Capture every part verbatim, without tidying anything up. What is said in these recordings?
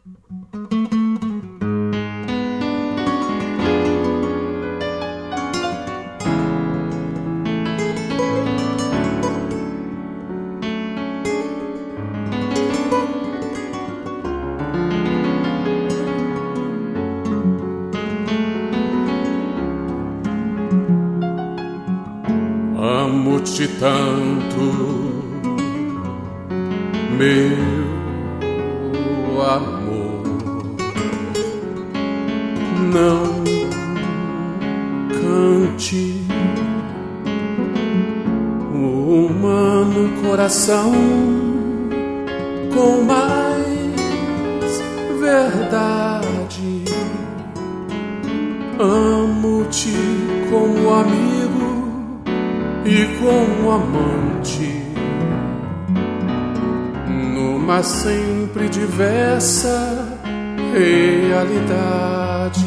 Amo-te tanto, meu amor, não cante o humano coração com mais verdade. Amo-te como amigo e como amante, numa sempre diversa realidade.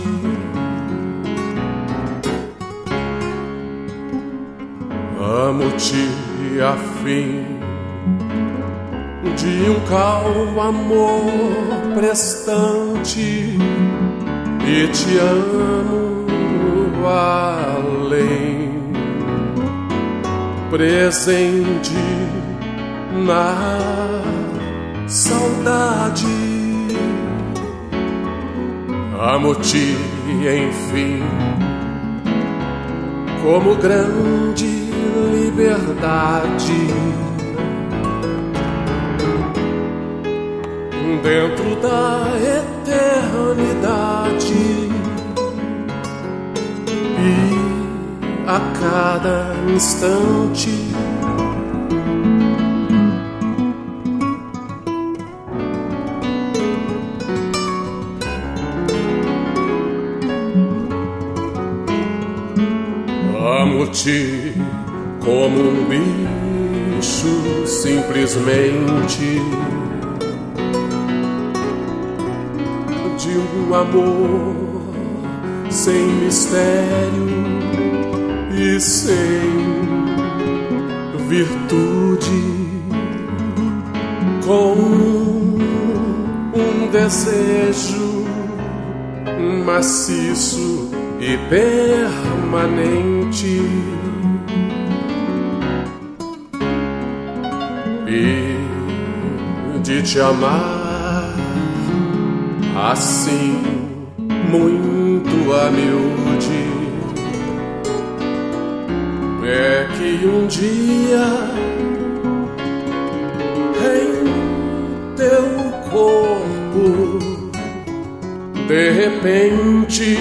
Amo-te a fim de um calmo amor prestante, e te amo além, presente na saudade. Amo-te, enfim, como grande liberdade, dentro da eternidade, e a cada instante amo-te como um bicho, simplesmente, de um amor sem mistério e sem virtude, com um desejo maciço e permanente, e de te amar assim muito a miúde, é que um dia em teu corpo de repente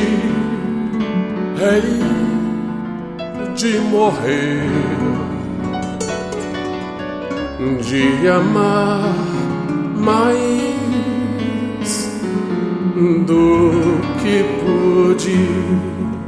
hei de morrer, de amar mais do que pude.